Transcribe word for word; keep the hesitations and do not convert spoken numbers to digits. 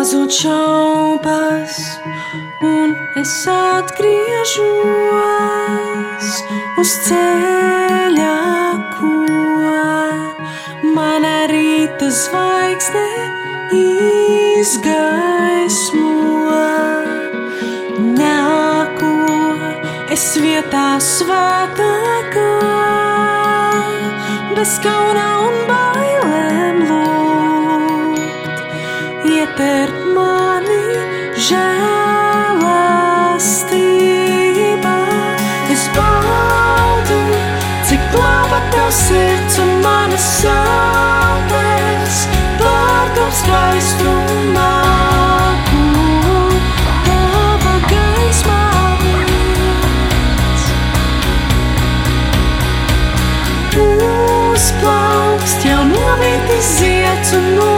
pazūd šaubas, un es atgriežos uz ceļa, ko mana rīta zvaigzne izgaismo. Nāku es vietā svētākā, bez kauna un bailēm lūgt, ietver mani žēlastība. Es baudu, cik glāba tev sirds un manas sāpes, pārkāp skaistumā, kur tava gaismā virz. Uzplaukst jau novītis zieds un